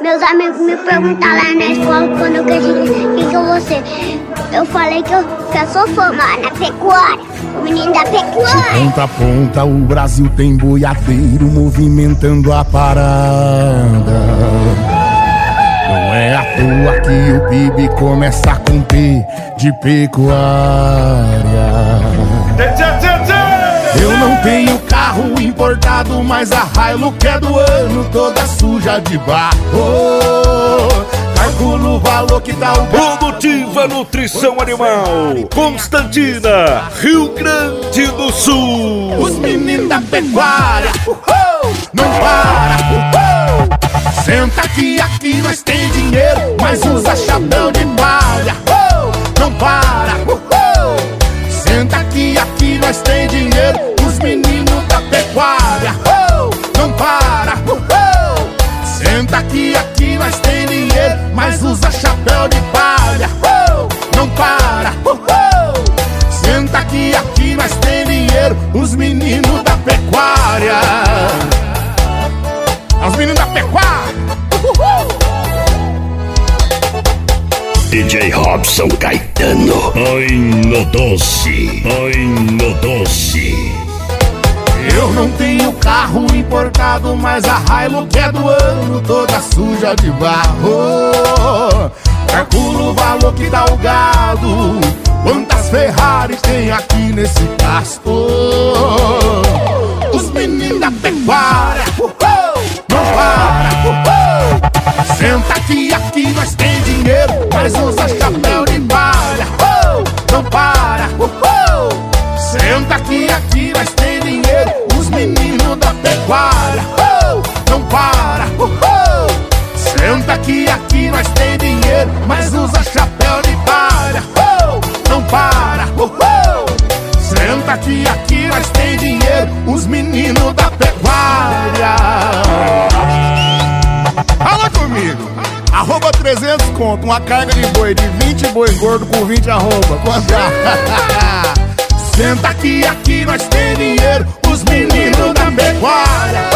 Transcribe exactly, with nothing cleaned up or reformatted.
Meus amigos me perguntaram lá na escola quando eu quis quem que eu vou ser. Eu falei que eu, que eu sou formada na pecuária, o menino da pecuária. De ponta a ponta o Brasil tem boiadeiro movimentando a parada. Não é à toa que o P I B começa com P de pecuária. Eu não tenho carro importado, mas a Hilux é do ano, toda suja de barro. Calculo o valor que dá o... Produtiva Nutrição Animal Constantina, Rio Grande do Sul. Os meninos da pecuária, uhul, não para, uhul. Senta aqui, aqui nós tem dinheiro, mas usa chapéu de palha, uhul, não para, uhul. Senta aqui, aqui nós tem dinheiro, os meninos da pecuária, uhul, não para, uhul. Senta aqui, aqui nós tem dinheiro, mas usa chapéu de palha, uhul, não para, uhul. Senta aqui, aqui nós tem dinheiro, os meninos da pecuária. Os meninos da pecuária, uhul. D J Robson Caetano. Ai no doce, ai no doce. Eu não tenho carro importado, mas a Hilux é do ano, toda suja de barro. Calculo o valor que dá o gado, quantas Ferrari tem aqui nesse pasto. Os meninos da pecuária, uhul, não para, uhul. Senta aqui, aqui nós tem dinheiro, mas usa chapéu de palha, uhul, não para, uhul. Senta aqui, aqui nós tem dinheiro, os meninos da pecuária, uhul, não para, uhul. Senta aqui, aqui nós tem dinheiro, mas usa chapéu de palha, uhul, não para, uhul. Senta aqui, aqui nós tem dinheiro, os meninos da pecuária. Fala comigo. Arroba trezentos conto, uma carga de boi de vinte boi gordo com vinte arroba. Quanto? Senta aqui, aqui nós tem dinheiro, os meninos da pecuária.